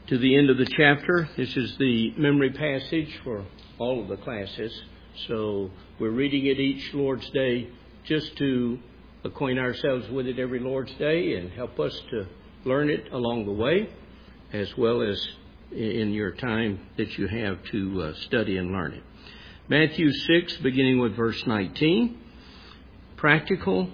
to the end of the chapter. This is the memory passage for all of the classes. So we're reading it each Lord's Day just to acquaint ourselves with it every Lord's Day and help us to learn it along the way, as well as in your time that you have to study and learn it. Matthew 6, beginning with verse 19. Practical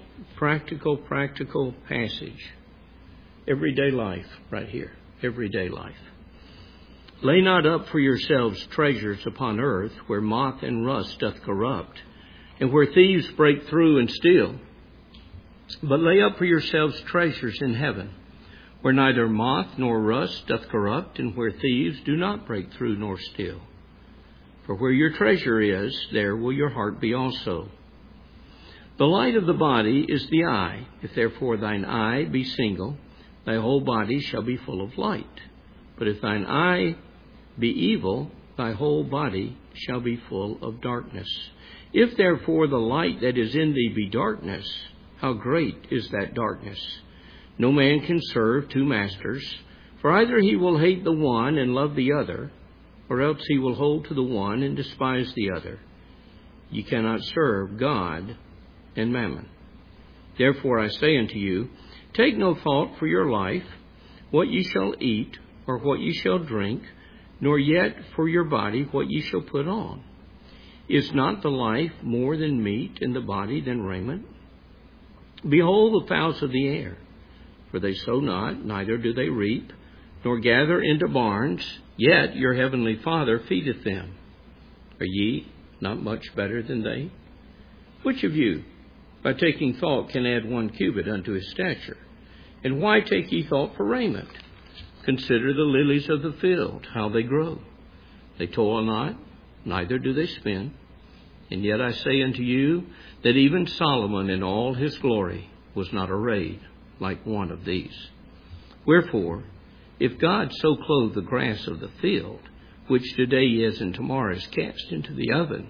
passage. Everyday life right here. Everyday life. Lay not up for yourselves treasures upon earth, where moth and rust doth corrupt, and where thieves break through and steal. But lay up for yourselves treasures in heaven, where neither moth nor rust doth corrupt, and where thieves do not break through nor steal. For where your treasure is, there will your heart be also. The light of the body is the eye. If therefore thine eye be single, thy whole body shall be full of light. But if thine eye be evil, thy whole body shall be full of darkness. If therefore the light that is in thee be darkness, how great is that darkness? No man can serve two masters, for either he will hate the one and love the other, or else he will hold to the one and despise the other. Ye cannot serve God and mammon. Therefore I say unto you, take no thought for your life, what ye shall eat, or what ye shall drink, nor yet for your body what ye shall put on. Is not the life more than meat, and the body than raiment? Behold the fowls of the air, for they sow not, neither do they reap, nor gather into barns, yet your heavenly Father feedeth them. Are ye not much better than they? Which of you, by taking thought, can add 1 cubit unto his stature? And why take ye thought for raiment? Consider the lilies of the field, how they grow. They toil not, neither do they spin. And yet I say unto you, that even Solomon in all his glory was not arrayed like one of these. Wherefore, if God so clothe the grass of the field, which today is and tomorrow is cast into the oven,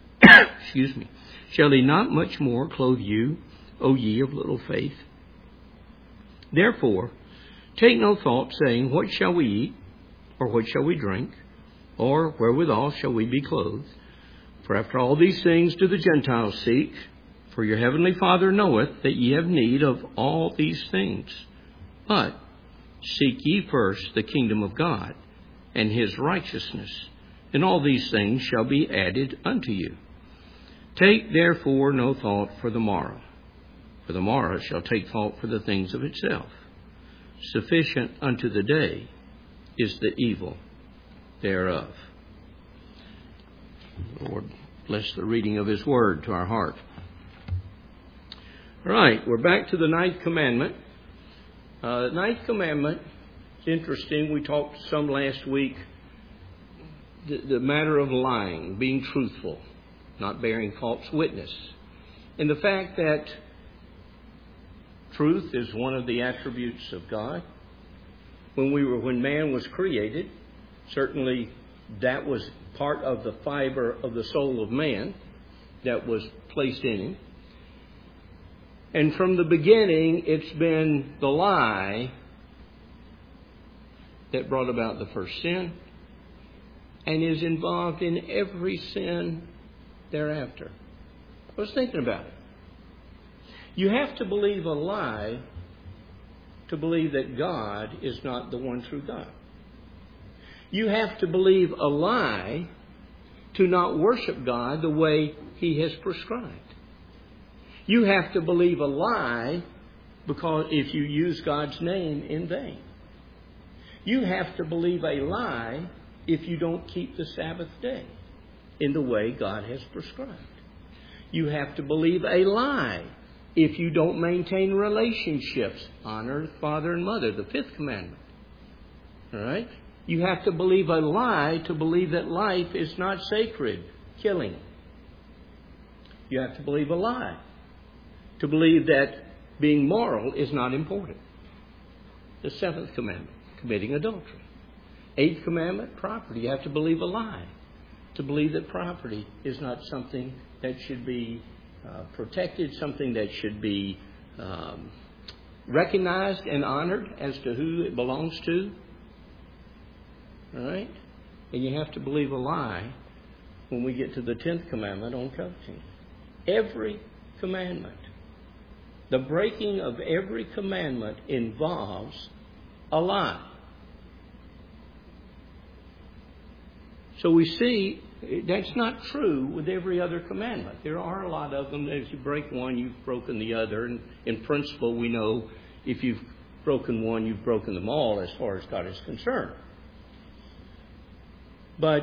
shall he not much more clothe you, O ye of little faith? Therefore, take no thought, saying, what shall we eat, or what shall we drink, or wherewithal shall we be clothed? For after all these things do the Gentiles seek, for your heavenly Father knoweth that ye have need of all these things. But seek ye first the kingdom of God, and his righteousness, and all these things shall be added unto you. Take therefore no thought for the morrow, for the morrow shall take thought for the things of itself. Sufficient unto the day is the evil thereof. Lord, bless the reading of his word to our heart. All right, we're back to the 9th commandment. The 9th commandment is interesting. We talked some last week. The matter of lying, being truthful, not bearing false witness. And the fact that truth is one of the attributes of God. When man was created, certainly that was part of the fiber of the soul of man that was placed in him. And from the beginning, it's been the lie that brought about the first sin and is involved in every sin thereafter. I was thinking about it. You have to believe a lie to believe that God is not the one true God. You have to believe a lie to not worship God the way he has prescribed. You have to believe a lie because if you use God's name in vain. You have to believe a lie if you don't keep the Sabbath day in the way God has prescribed. You have to believe a lie if you don't maintain relationships. Honor father and mother, the 5th commandment. All right? You have to believe a lie to believe that life is not sacred. Killing. You have to believe a lie to believe that being moral is not important. The 7th commandment, committing adultery. 8th commandment, property. You have to believe a lie to believe that property is not something that should be protected, something that should be recognized and honored as to who it belongs to. All right? And you have to believe a lie when we get to the 10th commandment on coveting. Every commandment. The breaking of every commandment involves a lie. So we see that's not true with every other commandment. There are a lot of them that if you break one, you've broken the other. And in principle, we know if you've broken one, you've broken them all as far as God is concerned. But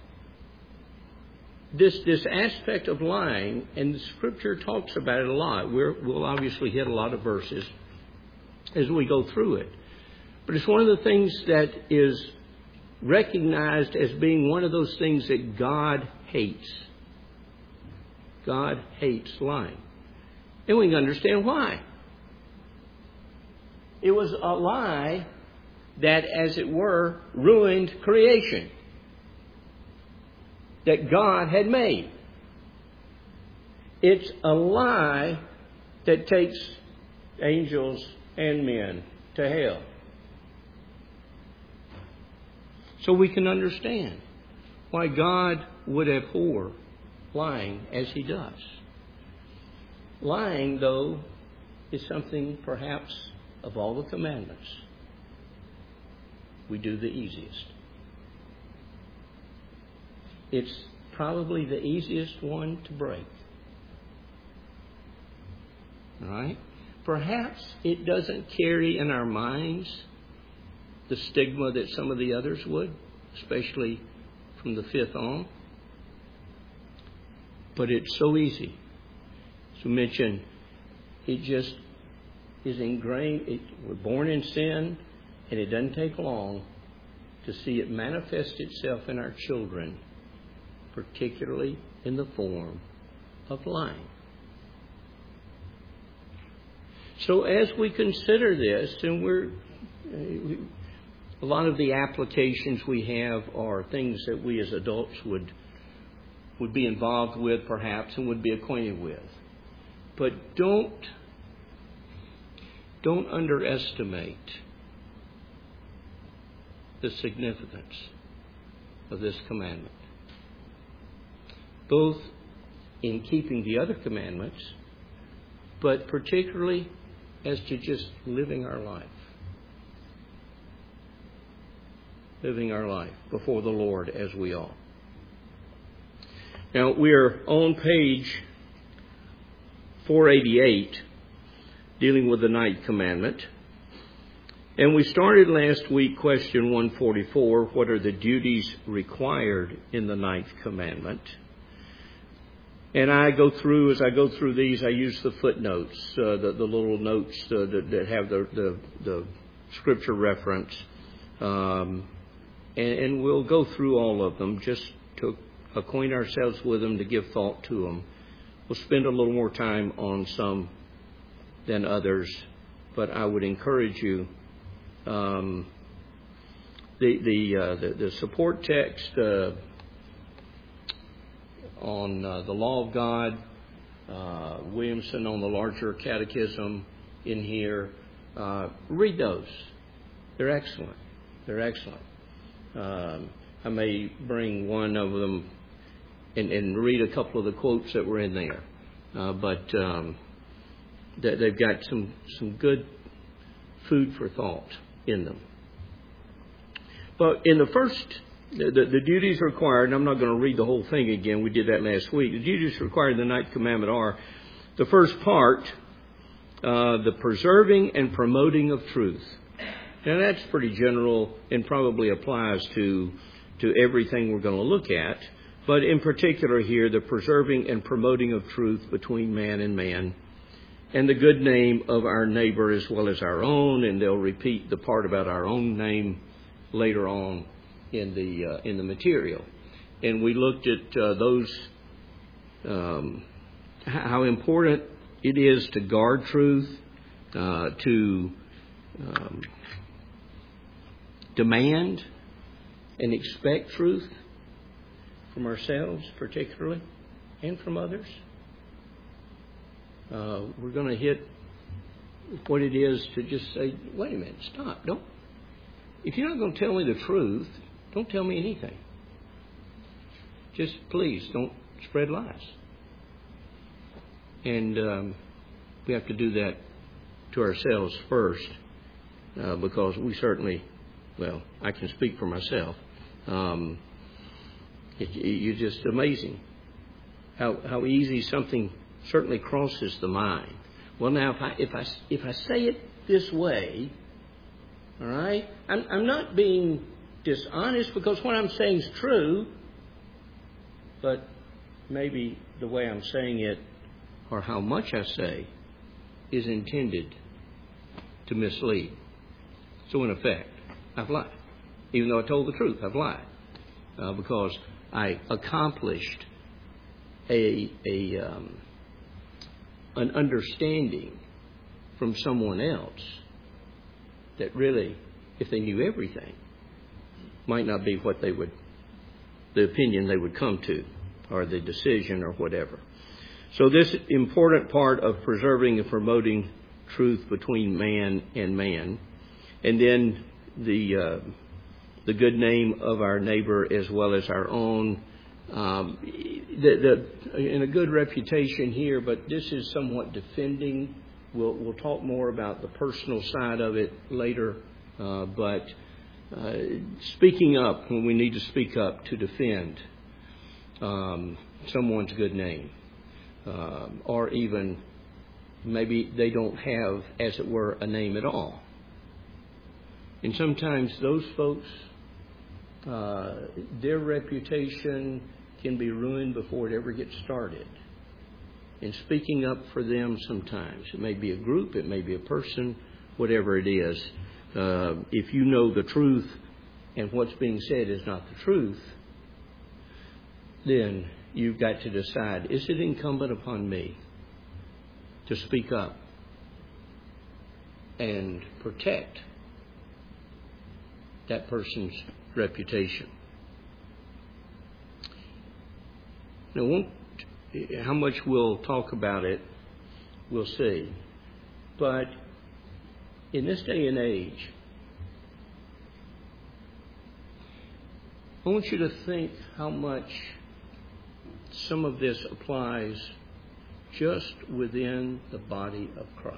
this aspect of lying, and the Scripture talks about it a lot. We'll obviously hit a lot of verses as we go through it. But it's one of the things that is recognized as being one of those things that God hates. God hates lying. And we can understand why. It was a lie that, as it were, ruined creation that God had made. It's a lie that takes angels and men to hell. So we can understand why God would abhor lying as He does. Lying, though, is something perhaps of all the commandments we do the easiest. It's probably the easiest one to break. All right? Perhaps it doesn't carry in our minds the stigma that some of the others would, especially from the 5th on. But it's so easy. To mention, it just is ingrained. We're born in sin, and it doesn't take long to see it manifest itself in our children, particularly in the form of lying. So as we consider this, and a lot of the applications we have are things that we as adults would be involved with, perhaps, and would be acquainted with. But don't underestimate the significance of this commandment, both in keeping the other commandments, but particularly as to just living our life. Living our life before the Lord as we ought. Now, we're on page 488, dealing with the 9th commandment. And we started last week, question 144, what are the duties required in the 9th commandment? And as I go through these, I use the footnotes, the little notes that have the Scripture reference. And we'll go through all of them just to acquaint ourselves with them, to give thought to them. We'll spend a little more time on some than others, but I would encourage you. The support text on the Law of God, Williamson on the larger catechism in here. Read those. They're excellent. They're excellent. I may bring one of them and read a couple of the quotes that were in there. But they've got some good food for thought in them. But in the first, the duties required, and I'm not going to read the whole thing again. We did that last week. The duties required in the 9th commandment are, the first part, the preserving and promoting of truth. Now that's pretty general and probably applies to everything we're going to look at. But in particular here, the preserving and promoting of truth between man and man, and the good name of our neighbor as well as our own. And they'll repeat the part about our own name later on in the material. And we looked at those, how important it is to guard truth, to demand and expect truth from ourselves particularly, and from others. We're going to hit what it is to just say, wait a minute, stop. If you're not going to tell me the truth, Don't tell me anything. Just please don't spread lies. And we have to do that to ourselves first, because we certainly, well, I can speak for myself. It's just amazing how easy something certainly crosses the mind. Well, now if I say it this way, all right, I'm not being dishonest because what I'm saying is true, but maybe the way I'm saying it or how much I say is intended to mislead. So in effect, I've lied. Even though I told the truth, I've lied. Because I accomplished an understanding from someone else that really, if they knew everything, might not be what the opinion they would come to, or the decision, or whatever. So this important part of preserving and promoting truth between man and man, and then the good name of our neighbor as well as our own, and a good reputation here, but this is somewhat defending. We'll talk more about the personal side of it later, but speaking up when we need to speak up to defend someone's good name, or even maybe they don't have, as it were, a name at all. And sometimes those folks, their reputation can be ruined before it ever gets started. And speaking up for them sometimes, it may be a group, it may be a person, whatever it is. If you know the truth and what's being said is not the truth, then you've got to decide, is it incumbent upon me to speak up and protect that person's reputation? Now, how much we'll talk about it, we'll see. But in this day and age, I want you to think how much some of this applies just within the body of Christ.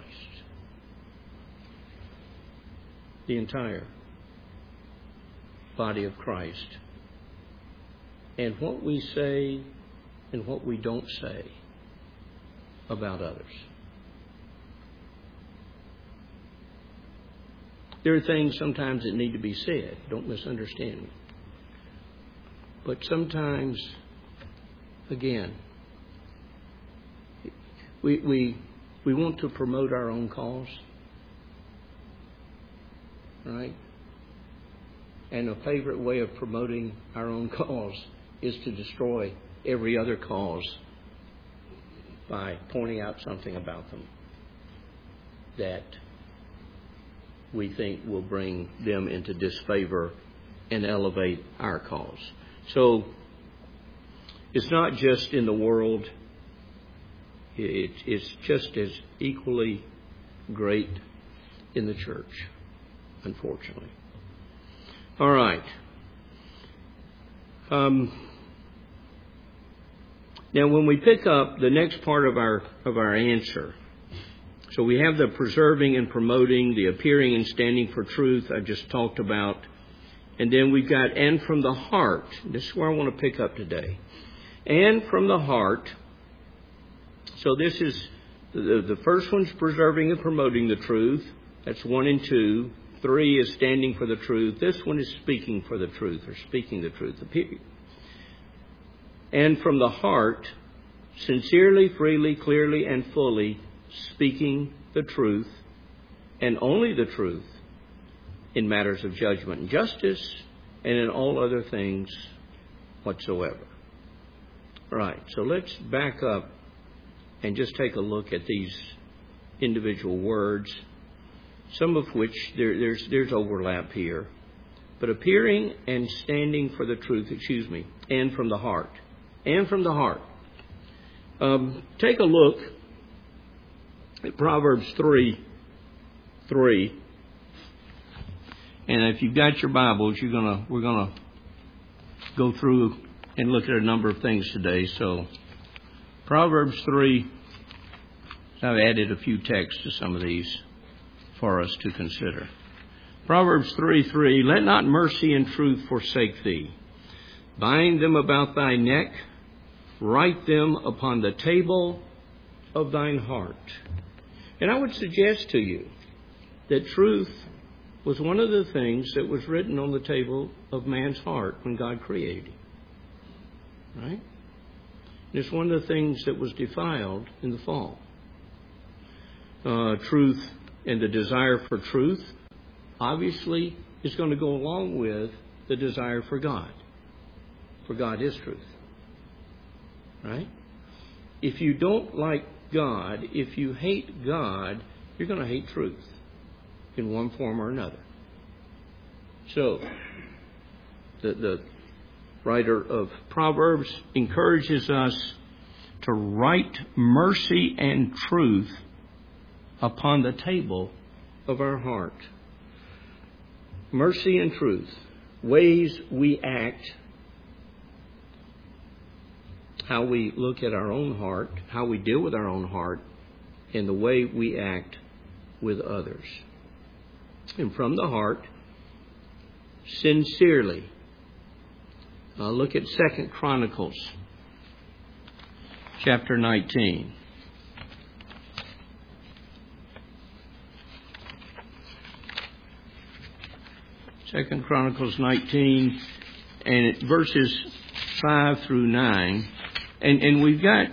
The entire body of Christ. And what we say and what we don't say about others. There are things sometimes that need to be said. Don't misunderstand me. But sometimes, again, we want to promote our own cause, right? And a favorite way of promoting our own cause is to destroy every other cause by pointing out something about them that we think will bring them into disfavor and elevate our cause. So it's not just in the world. It's just as equally great in the church, unfortunately. All right. Now, when we pick up the next part of our answer, so we have the preserving and promoting, the appearing and standing for truth I just talked about. And then we've got, and from the heart. This is where I want to pick up today. And from the heart. So this is, the first one's preserving and promoting the truth. That's 1 and 2. 3 is standing for the truth. This one is speaking for the truth, or speaking the truth. And from the heart, sincerely, freely, clearly, and fully speaking the truth, and only the truth, in matters of judgment and justice, and in all other things whatsoever. Right, so let's back up and just take a look at these individual words, some of which there's overlap here. But appearing and standing for the truth, and from the heart. And from the heart. Take a look at Proverbs 3:3. And if you've got your Bibles, we're gonna go through and look at a number of things today. So, Proverbs 3, I've added a few texts to some of these for us to consider. Proverbs 3:3, let not mercy and truth forsake thee. Bind them about thy neck, write them upon the table of thine heart. And I would suggest to you that truth was one of the things that was written on the table of man's heart when God created him. Right? It's one of the things that was defiled in the fall. Truth and the desire for truth obviously is going to go along with the desire for God. For God is truth. Right? If you don't like God, if you hate God, you're going to hate truth in one form or another. So, the writer of Proverbs encourages us to write mercy and truth upon the table of our heart. Mercy and truth, ways we act, how we look at our own heart, how we deal with our own heart, and the way we act with others. And from the heart, sincerely. Look at 2 Chronicles, chapter 19. 2 Chronicles 19, and verses 5 through 9. And we've got,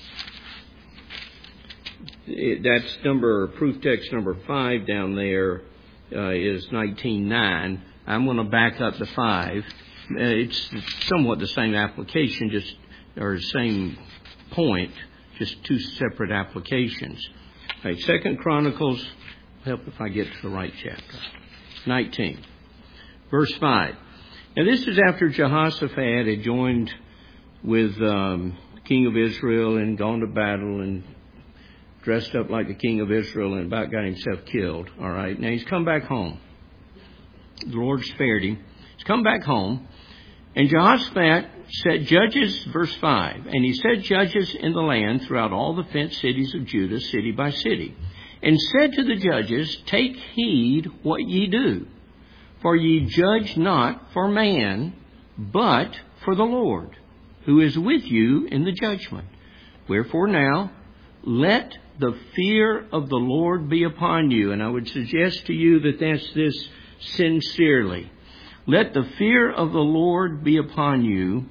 that's proof text number 5 down there is 19:9. I'm going to back up to 5. It's somewhat the same application, or the same point, just two separate applications. All right, 2 Chronicles, help if I get to the right chapter. 19, verse 5. Now this is after Jehoshaphat had joined with the king of Israel and gone to battle and dressed up like the king of Israel and about got himself killed. All right, now he's come back home. The Lord spared him. He's come back home. And Jehoshaphat set judges, verse 5, and he set judges in the land throughout all the fenced cities of Judah, city by city, and said to the judges, take heed what ye do, for ye judge not for man, but for the Lord, who is with you in the judgment. Wherefore now, let the fear of the Lord be upon you. And I would suggest to you that that's this sincerely. Let the fear of the Lord be upon you.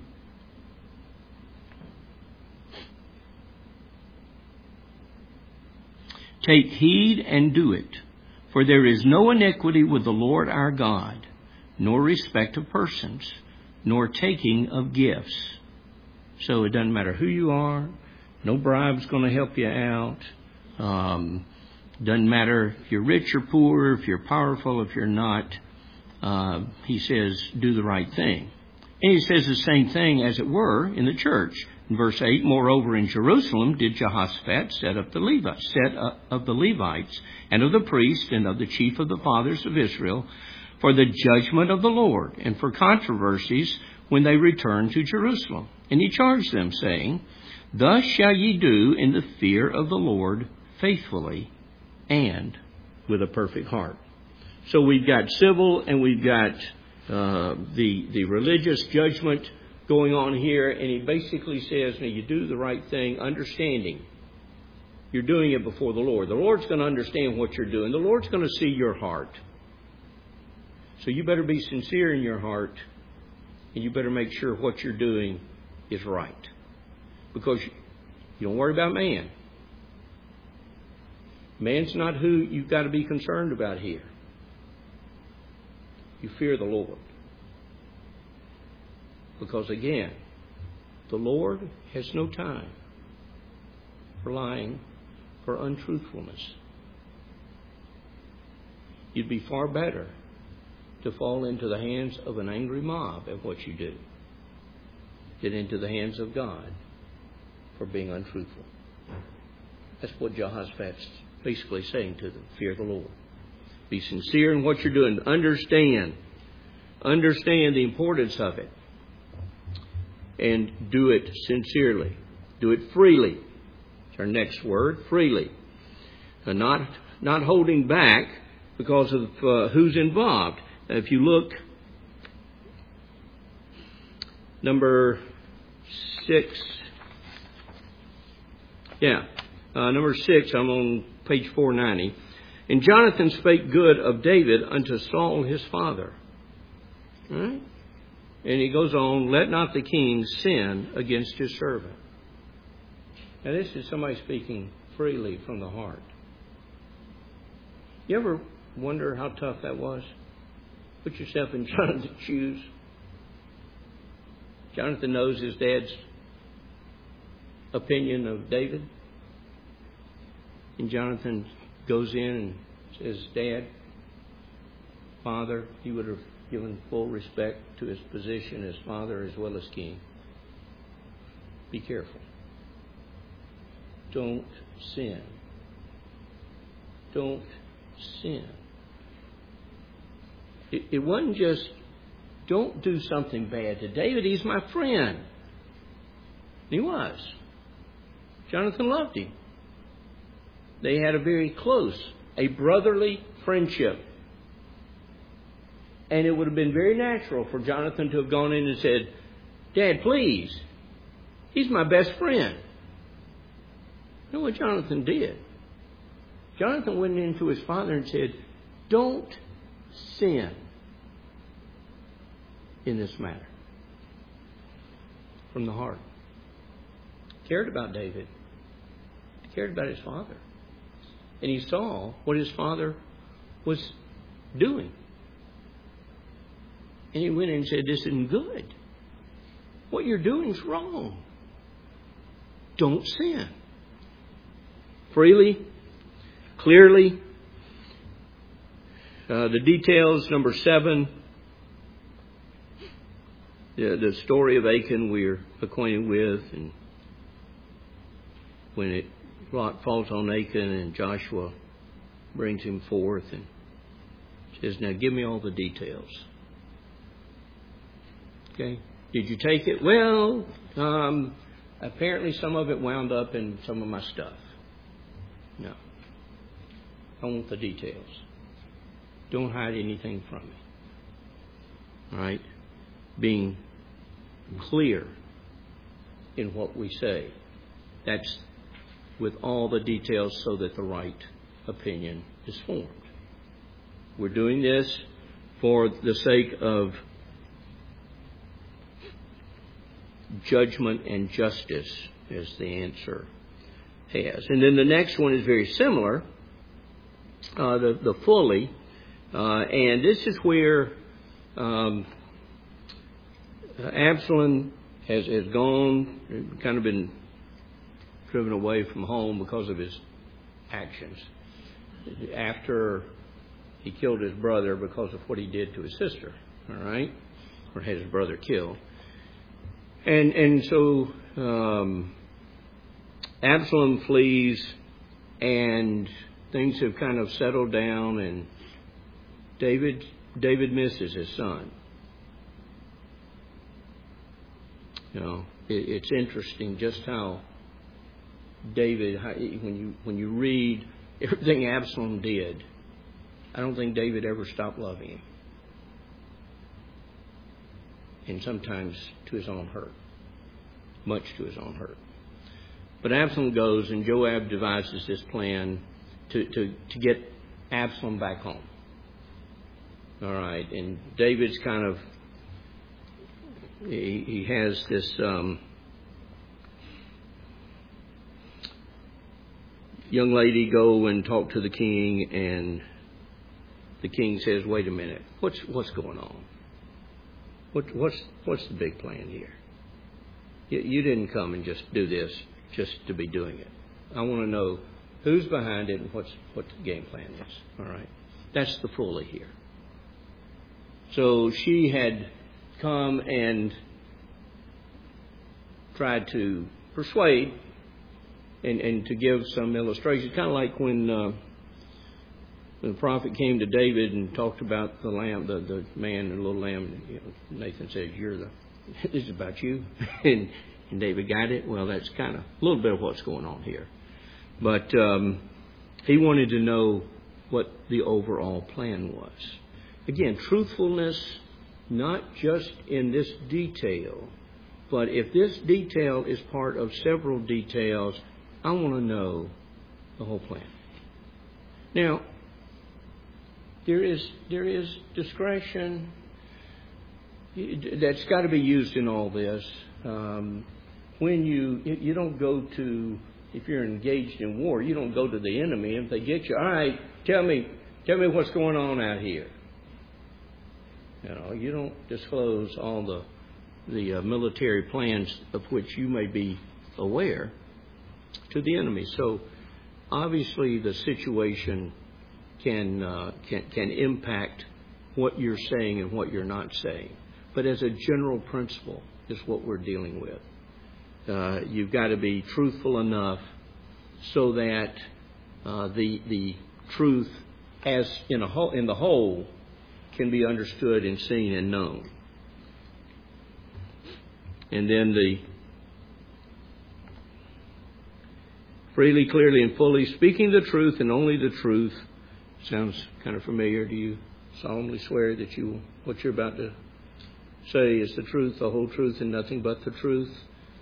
Take heed and do it. For there is no iniquity with the Lord our God, nor respect of persons, nor taking of gifts. So it doesn't matter who you are. No bribe's going to help you out. Doesn't matter if you're rich or poor, if you're powerful, if you're not. He says, do the right thing. And he says the same thing, as it were, in the church. In verse 8, moreover, in Jerusalem did Jehoshaphat set up the Levites, and of the priests, and of the chief of the fathers of Israel, for the judgment of the Lord, and for controversies when they returned to Jerusalem. And he charged them, saying, thus shall ye do in the fear of the Lord faithfully and with a perfect heart. So we've got civil and we've got the religious judgment going on here. And he basically says, now you do the right thing, understanding you're doing it before the Lord. The Lord's going to understand what you're doing. The Lord's going to see your heart. So you better be sincere in your heart, and you better make sure what you're doing is right. Because you don't worry about man. Man's not who you've got to be concerned about here. You fear the Lord. Because again, the Lord has no time for lying, for untruthfulness. You'd be far better to fall into the hands of an angry mob at what you do than into the hands of God for being untruthful. That's what Jehoshaphat's basically saying to them. Fear the Lord. Be sincere in what you're doing. Understand the importance of it. and do it sincerely. Do it freely. It's our next word, freely. Not holding back because of who's involved. If you look, number 6. Number 6, I'm on page 490. And Jonathan spake good of David unto Saul his father. All right? And he goes on, let not the king sin against his servant. Now this is somebody speaking freely from the heart. You ever wonder how tough that was? Put yourself in Jonathan's shoes. Jonathan knows his dad's opinion of David. And Jonathan goes in and says, Dad, Father, he would have given full respect to his position as father as well as king. Be careful. Don't sin. Don't sin. It wasn't just, don't do something bad to David. He's my friend. He was. Jonathan loved him. They had a very close, a brotherly friendship. And it would have been very natural for Jonathan to have gone in and said, Dad, please, he's my best friend. You know what Jonathan did? Jonathan went into his father and said, don't sin in this matter. From the heart. Cared about David. Cared about his father. And he saw what his father was doing. And he went in and said, this isn't good. What you're doing is wrong. Don't sin. Freely, clearly. The details, number 7. The story of Achan we're acquainted with. And when Lot falls on Achan and Joshua brings him forth and says, now give me all the details. Okay. Did you take it? Well, apparently some of it wound up in some of my stuff. No. I want the details. Don't hide anything from me. All right? Being clear in what we say. That's with all the details so that the right opinion is formed. We're doing this for the sake of judgment and justice, as the answer has. And then the next one is very similar, the fully. And this is where Absalom has gone, kind of been driven away from home because of his actions. After he killed his brother because of what he did to his sister, all right? Or had his brother killed. And so Absalom flees, and things have kind of settled down, and David misses his son. You know, it's interesting just how David, when you read everything Absalom did, I don't think David ever stopped loving him. And sometimes to his own hurt. Much to his own hurt. But Absalom goes, and Joab devises this plan to get Absalom back home. All right. And David's kind of, he has this young lady go and talk to the king, and the king says, wait a minute, what's going on? What's the big plan here? You didn't come and just do this just to be doing it. I want to know who's behind it and what the game plan is. All right, that's the fully here. So she had come and tried to persuade and to give some illustrations, kind of like when the prophet came to David and talked about the lamb, the man and the little lamb. You know, Nathan says, "You're this is about you. And David got it. Well, that's kind of a little bit of what's going on here. But he wanted to know what the overall plan was. Again, truthfulness, not just in this detail, but if this detail is part of several details, I want to know the whole plan. Now, there is discretion that's got to be used in all this. When you don't go to, if you're engaged in war, you don't go to the enemy. If they get you, all right, tell me what's going on out here. You don't disclose all the military plans of which you may be aware to the enemy. So obviously the situation can impact what you're saying and what you're not saying. But as a general principle is what we're dealing with. You've got to be truthful enough so that the truth as in the whole can be understood and seen and known. And then the freely, clearly, and fully, speaking the truth and only the truth. Sounds kind of familiar. Do you solemnly swear that what you're about to say is the truth, the whole truth, and nothing but the truth?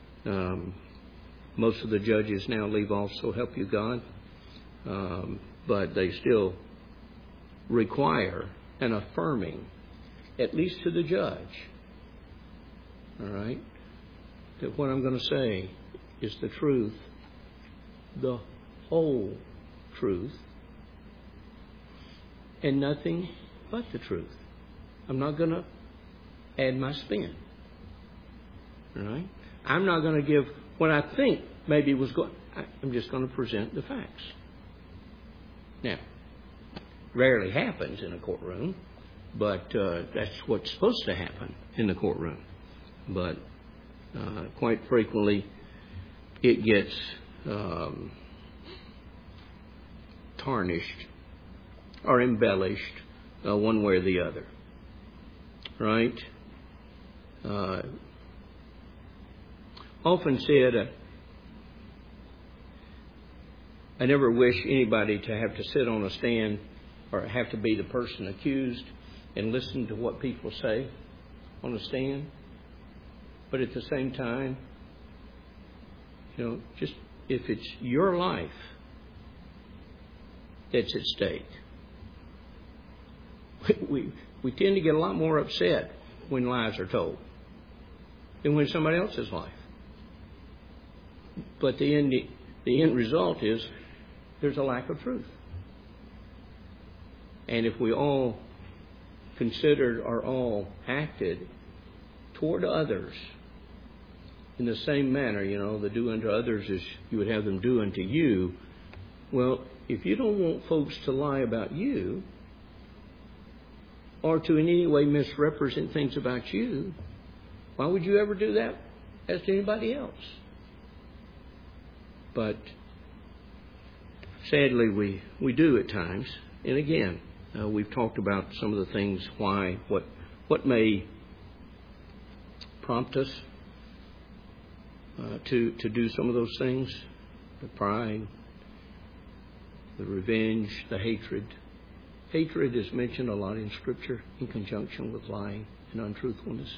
Most of the judges now leave off, so help you God. But they still require an affirming, at least to the judge. All right? That what I'm going to say is the truth, the whole truth, and nothing but the truth. I'm not going to add my spin. All right? I'm not going to give what I think maybe was going. I'm just going to present the facts. Now, rarely happens in a courtroom, but that's what's supposed to happen in the courtroom. But quite frequently, it gets tarnished or embellished one way or the other. Right? Often said, I never wish anybody to have to sit on a stand or have to be the person accused and listen to what people say on a stand. But at the same time, just if it's your life that's at stake, we tend to get a lot more upset when lies are told than when somebody else's life. But the end result is there's a lack of truth. And if we all considered or all acted toward others in the same manner, the do unto others as you would have them do unto you. Well, if you don't want folks to lie about you or to in any way misrepresent things about you, why would you ever do that as to anybody else? But sadly, we do at times. And again, we've talked about some of the things, why, what may prompt us to do some of those things. The pride, the revenge, the hatred. Hatred is mentioned a lot in Scripture in conjunction with lying and untruthfulness.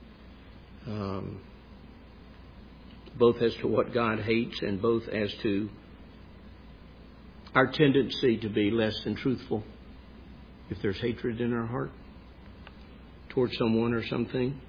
Both as to what God hates and both as to our tendency to be less than truthful if there's hatred in our heart towards someone or something.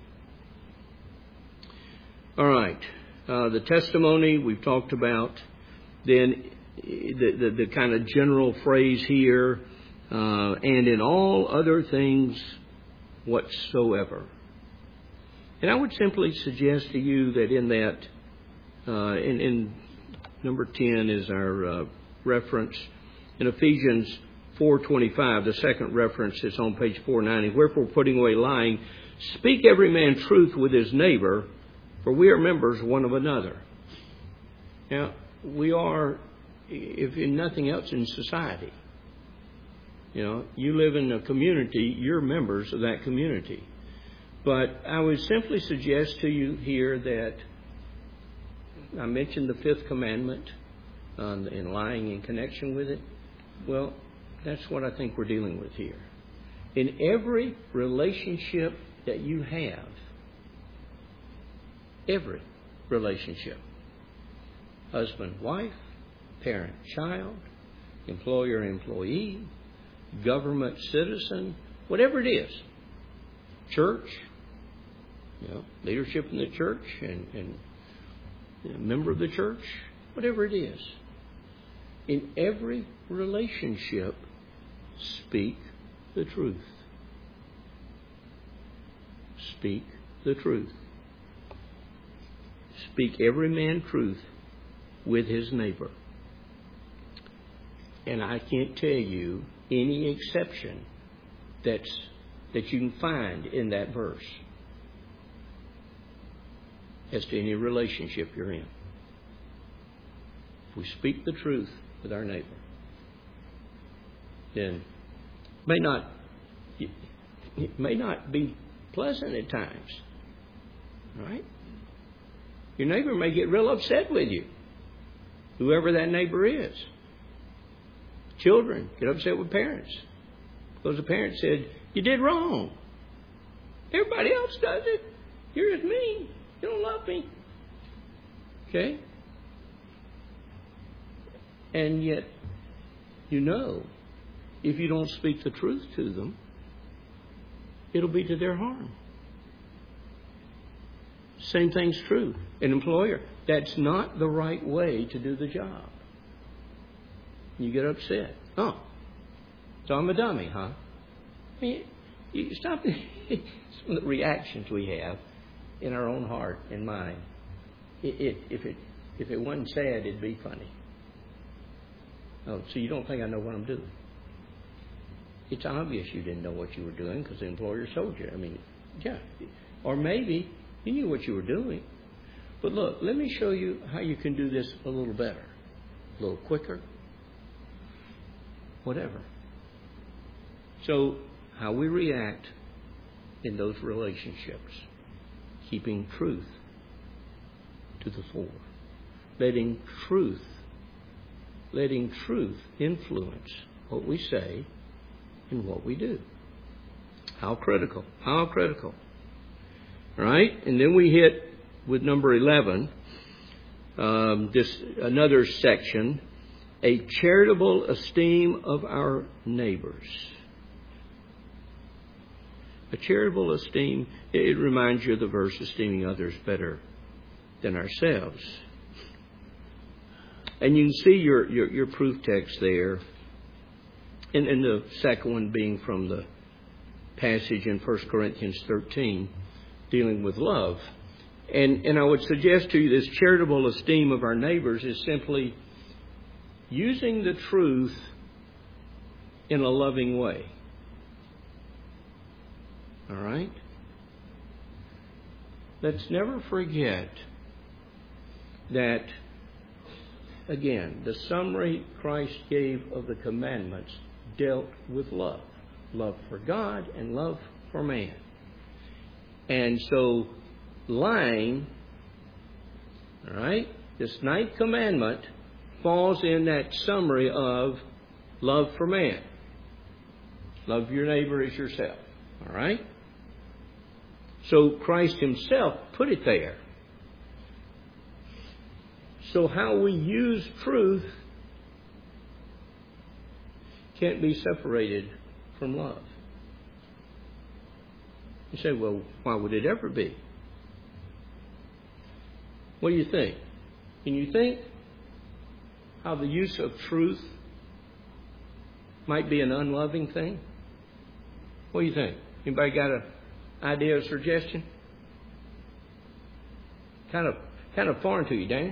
All right. The testimony we've talked about. Then the kind of general phrase here, and in all other things whatsoever. And I would simply suggest to you that in that, in number 10 is our reference. In Ephesians 4:25, the second reference is on page 490. Wherefore, putting away lying, speak every man truth with his neighbor, for we are members one of another. Now, we are, if in nothing else, in society. You live in a community, you're members of that community. But I would simply suggest to you here that I mentioned the fifth commandment and lying in connection with it. Well, that's what I think we're dealing with here. In every relationship that you have, every relationship, husband, wife, parent, child, employer, employee, government, citizen, whatever it is, church, leadership in the church and a member of the church, whatever it is, in every relationship, speak the truth. Speak the truth. Speak every man truth with his neighbor. And I can't tell you any exception that you can find in that verse as to any relationship you're in. If we speak the truth with our neighbor, then it may not be pleasant at times, right? Your neighbor may get real upset with you, whoever that neighbor is. Children get upset with parents because the parent said, "You did wrong. Everybody else does it. You're just mean. You don't love me." Okay? And yet, if you don't speak the truth to them, it'll be to their harm. Same thing's true. An employer, that's not the right way to do the job. You get upset. Oh, so I'm a dummy, huh? I mean, you stop some of the reactions we have in our own heart and mind. If it wasn't sad, it'd be funny. Oh, so you don't think I know what I'm doing? It's obvious you didn't know what you were doing because the employer told you. I mean, yeah. Or maybe you knew what you were doing. But look, let me show you how you can do this a little better, a little quicker, whatever. So, how we react in those relationships, keeping truth to the fore, letting truth influence what we say and what we do. How critical. All right? And then we hit with number 11, another section, a charitable esteem of our neighbors. A charitable esteem, it reminds you of the verse, esteeming others better than ourselves. And you can see your proof text there. And the second one being from the passage in 1 Corinthians 13, dealing with love. And I would suggest to you this charitable esteem of our neighbors is simply using the truth in a loving way. All right? Let's never forget that, again, the summary Christ gave of the commandments dealt with love. Love for God and love for man. And so lying, all right, this ninth commandment falls in that summary of love for man. Love your neighbor as yourself. All right? So Christ himself put it there. So how we use truth can't be separated from love. You say, well, why would it ever be? What do you think? Can you think how the use of truth might be an unloving thing? What do you think? Anybody got an idea or suggestion? Kind of foreign to you, Daniel?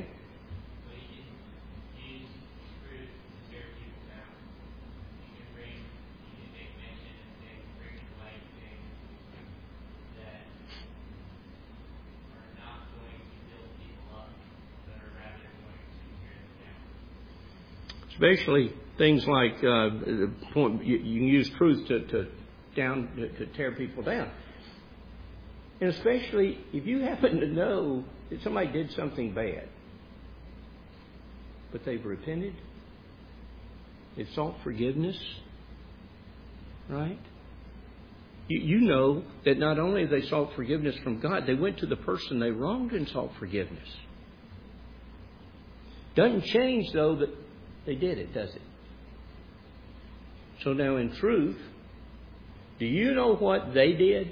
Especially things like the point you can use truth to tear people down. And especially if you happen to know that somebody did something bad, but they've repented, they've sought forgiveness, right? You know that not only have they sought forgiveness from God, they went to the person they wronged and sought forgiveness. Doesn't change, though, that they did it, does it? So now, in truth, do you know what they did?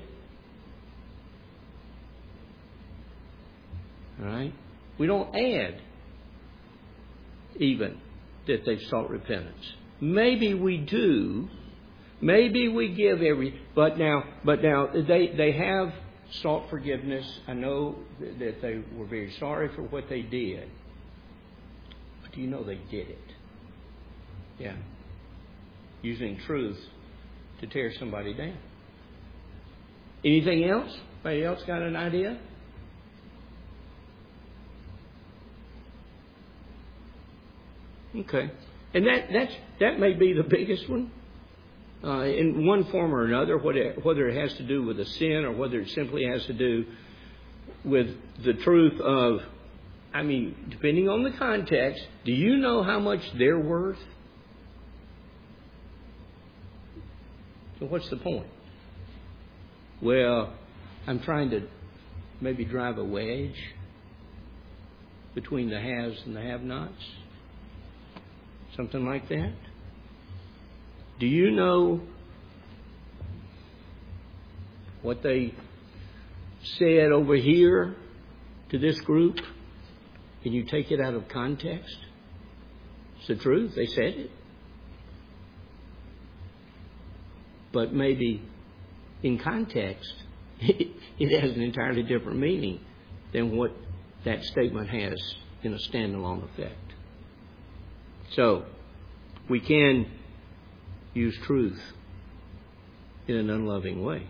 All right? We don't add even that they've sought repentance. Maybe we do. Maybe we give but now they have sought forgiveness. I know that they were very sorry for what they did. But do you know they did it? Yeah. Using truth to tear somebody down. Anything else? Anybody else got an idea? Okay. And that may be the biggest one. In one form or another, whether it has to do with a sin or whether it simply has to do with the truth of, depending on the context, do you know how much they're worth? So what's the point? Well, I'm trying to maybe drive a wedge between the haves and the have-nots. Something like that. Do you know what they said over here to this group? And you take it out of context? It's the truth. They said it. But maybe in context, it has an entirely different meaning than what that statement has in a standalone effect. So, we can use truth in an unloving way.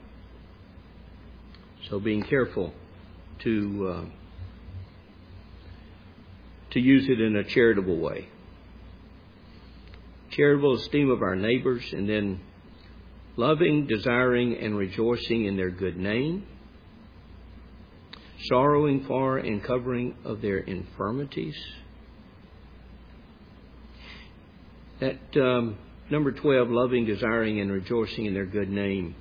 So being careful to use it in a charitable way. Charitable esteem of our neighbors, and then loving, desiring, and rejoicing in their good name. Sorrowing for and covering of their infirmities. That number 12, loving, desiring, and rejoicing in their good name.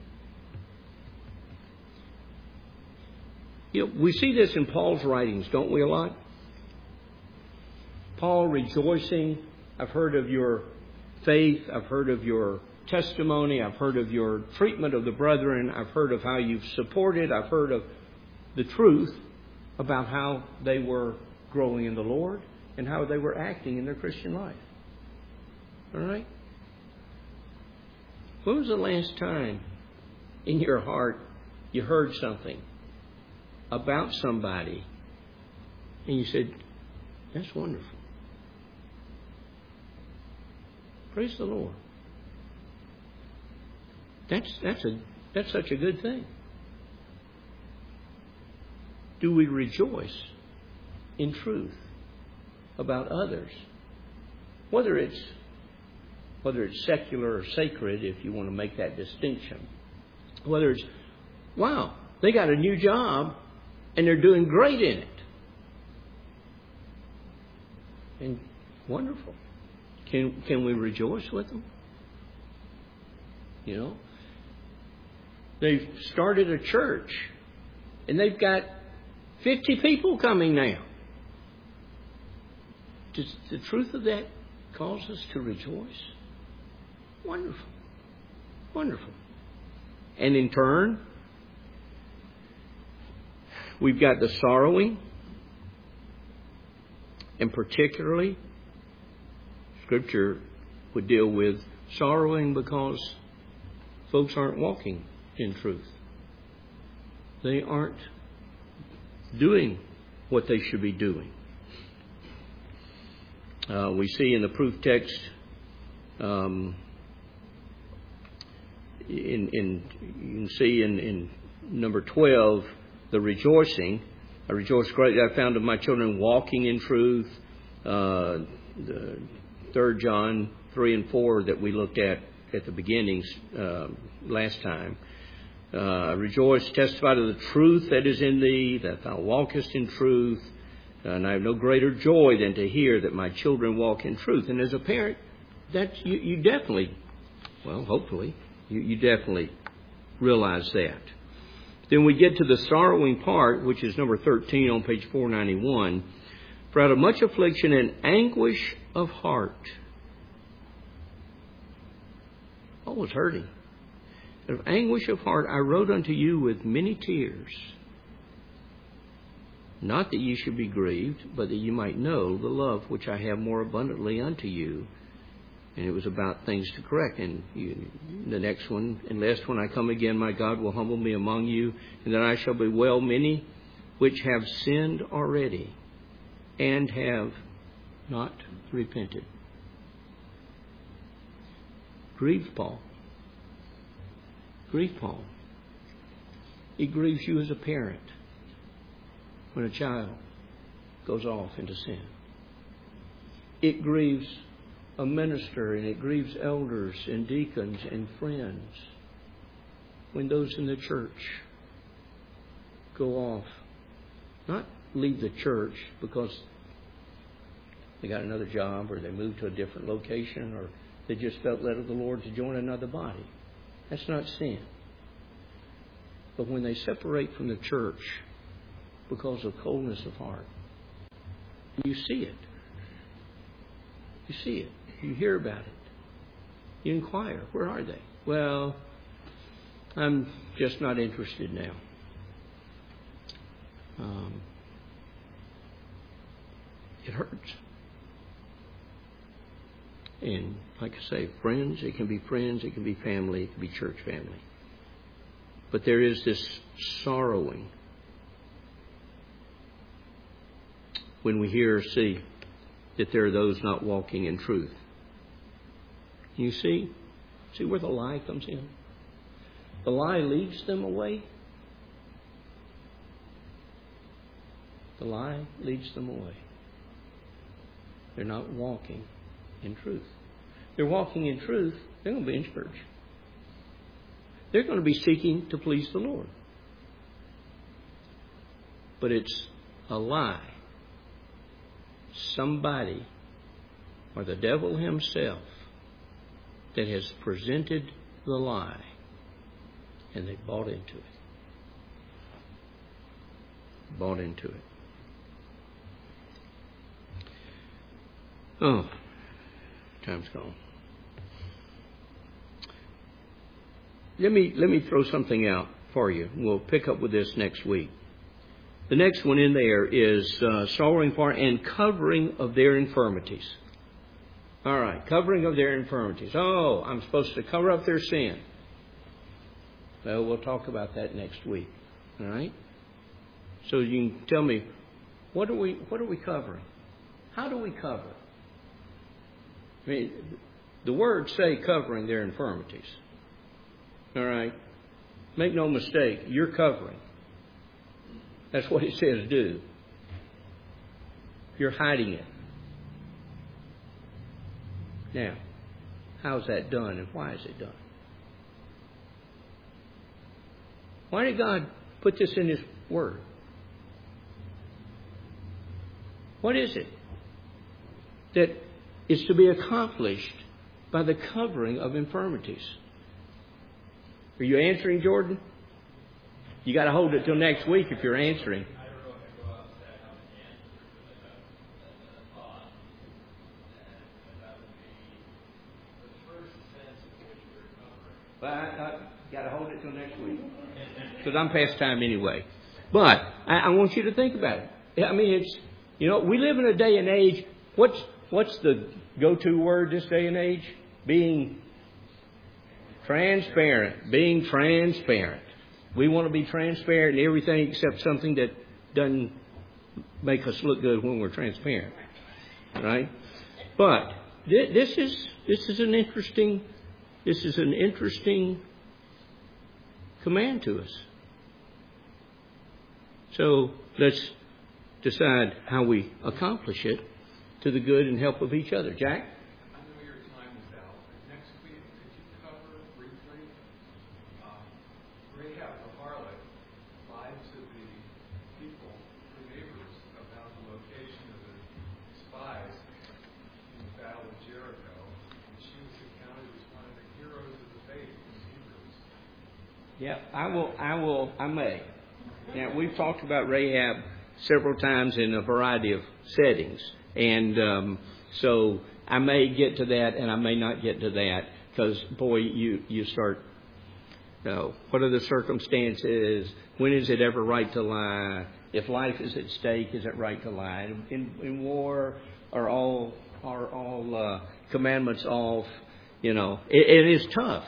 We see this in Paul's writings, don't we, a lot? Paul rejoicing, I've heard of your faith, I've heard of your testimony, I've heard of your treatment of the brethren, I've heard of how you've supported, I've heard of the truth about how they were growing in the Lord and how they were acting in their Christian life. All right? When was the last time in your heart you heard something about somebody and you said, that's wonderful. Praise the Lord. That's such a good thing. Do we rejoice in truth about others? Whether it's secular or sacred, if you want to make that distinction. Whether it's, wow, they got a new job and they're doing great in it. And wonderful. Can we rejoice with them? You know? They've started a church and they've got 50 people coming now. Does the truth of that cause us to rejoice? Wonderful. Wonderful. And in turn, we've got the sorrowing. And particularly, Scripture would deal with sorrowing because folks aren't walking in truth. They aren't doing what they should be doing. We see in the proof text, you can see in number 12, the rejoicing. I rejoice greatly I found of my children walking in truth. The 3 John 3 and 4 that we looked at the beginnings last time. Rejoice, testify to the truth that is in thee, that thou walkest in truth. And I have no greater joy than to hear that my children walk in truth. And as a parent, you definitely, well, hopefully, you definitely realize that. Then we get to the sorrowing part, which is number 13 on page 491. For out of much affliction and anguish of heart. Paul was hurting. Out of anguish of heart I wrote unto you with many tears. Not that ye should be grieved, but that you might know the love which I have more abundantly unto you. And it was about things to correct. And the next one, and lest when I come again, my God will humble me among you, and that I shall bewail many which have sinned already, and have not repented. Grieves Paul. Grieves Paul. It grieves you as a parent when a child goes off into sin. It grieves a minister, and it grieves elders and deacons and friends when those in the church go off. Not leave the church because they got another job or they moved to a different location or they just felt led of the Lord to join another body. That's not sin. But when they separate from the church because of coldness of heart, you see it. You see it. You hear about it. You inquire, where are they? Well, I'm just not interested now. It hurts. And like I say, friends, it can be friends, it can be family, it can be church family. But there is this sorrowing when we hear or see that there are those not walking in truth. You see where the lie comes in? The lie leads them away. The lie leads them away. They're not walking in truth. They're walking in truth, they're going to be in church. They're going to be seeking to please the Lord. But it's a lie. Somebody, or the devil himself, that has presented the lie, and they bought into it. Bought into it. Oh, time's gone. Let me throw something out for you. We'll pick up with this next week. The next one in there is sorrowing for and covering of their infirmities. All right, covering of their infirmities. Oh, I'm supposed to cover up their sin. Well, we'll talk about that next week. All right? So you can tell me, what are we covering? How do we cover? I mean, the words say covering their infirmities. All right? Make no mistake, you're covering. That's what it says do. You're hiding it. Now, how's that done and why is it done? Why did God put this in His Word? What is it that is to be accomplished by the covering of infirmities? Are you answering, Jordan? You got to hold it till next week if you're answering. But I got to hold it till next week because I'm past time anyway. But I want you to think about it. I mean, it's, we live in a day and age. What's the go-to word this day and age? Being transparent. Being transparent. We want to be transparent in everything except something that doesn't make us look good when we're transparent, right? But this is an interesting command to us. So let's decide how we accomplish it to the good and help of each other. Jack? I know your time is out. Next week, could you cover briefly Rahab the harlot lied to the people, the neighbors, about the location of the spies in the Battle of Jericho. And she was accounted as one of the heroes of the faith in Hebrews. Yeah, I may. Now, we've talked about Rahab several times in a variety of settings. And so I may get to that and I may not get to that. Because, boy, you start, what are the circumstances? When is it ever right to lie? If life is at stake, is it right to lie? In war, are all commandments off? It is tough.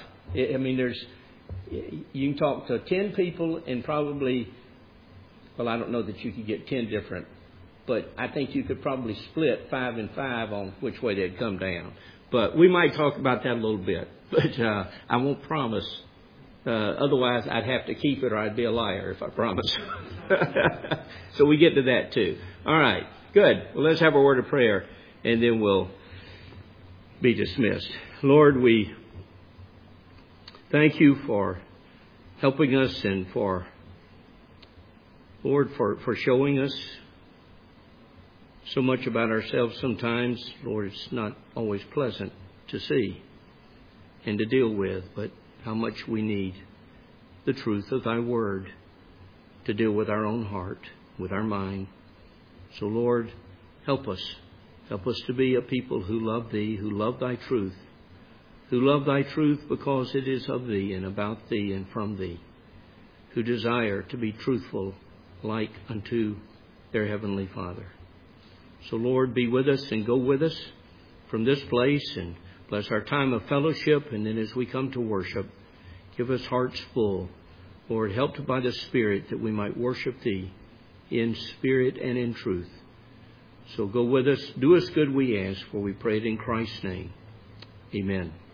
You can talk to 10 people and probably, well, I don't know that you could get 10 different, but I think you could probably split 5 and 5 on which way they'd come down. But we might talk about that a little bit. But I won't promise. Otherwise, I'd have to keep it or I'd be a liar if I promise. So we get to that too. All right. Good. Well, let's have a word of prayer and then we'll be dismissed. Lord, we thank you for helping us and for, Lord, for showing us so much about ourselves sometimes. Lord, it's not always pleasant to see and to deal with, but how much we need the truth of thy word to deal with our own heart, with our mind. So, Lord, help us. Help us to be a people who love thee, who love thy truth, who love thy truth because it is of thee and about thee and from thee, who desire to be truthful like unto their heavenly Father. So, Lord, be with us and go with us from this place and bless our time of fellowship. And then as we come to worship, give us hearts full, Lord, helped by the Spirit that we might worship thee in spirit and in truth. So go with us. Do us good, we ask, for we pray it in Christ's name. Amen.